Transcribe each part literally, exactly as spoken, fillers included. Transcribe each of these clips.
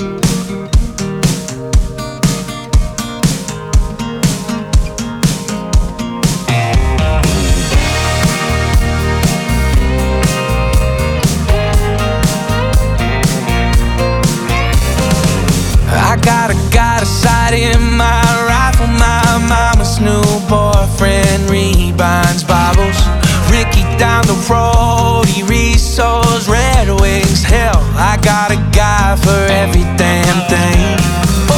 I got a got a sight in my rifle. My mama's new boyfriend rebinds Bibles. Ricky down the road, he resows Red Wings. Hell, I got a guy for every damn thing. Oh,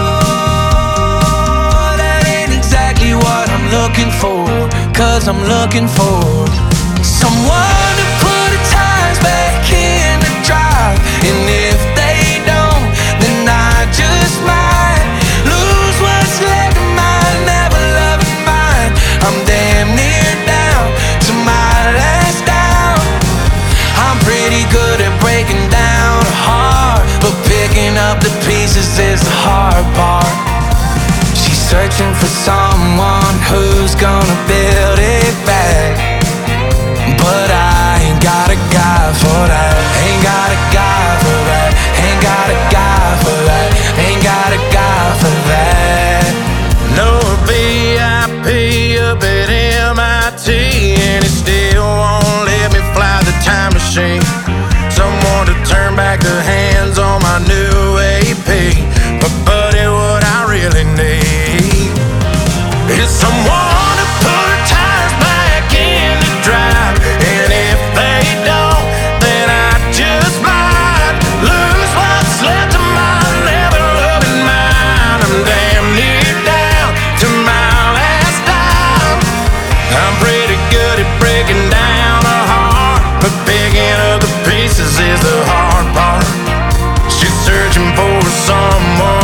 that ain't exactly what I'm looking for, 'cause I'm looking for someone to put the tires back in the drive. And if they don't, then I just might lose what's left of my never-loving mind. I'm damn near down to my last down. I'm pretty good at breaking down a heart, but picking up the pieces is the hard part. She's searching for someone who's gonna build it back, but I ain't got a guy for that. Ain't got a guy for that. Ain't got a guy for that. Ain't got a guy for that. No V I P up at M I T, and it still won't let me fly the time machine. Someone to turn back the hands on my new A P. But buddy, what I really need is someone to put the tires back in the drive. And if they don't, then I just might lose what's left of my never-loving mind. I'm damn near down to my last dime. I'm pretty good at breaking down a heart, but picking up the pieces is the hard part. She's searching for someone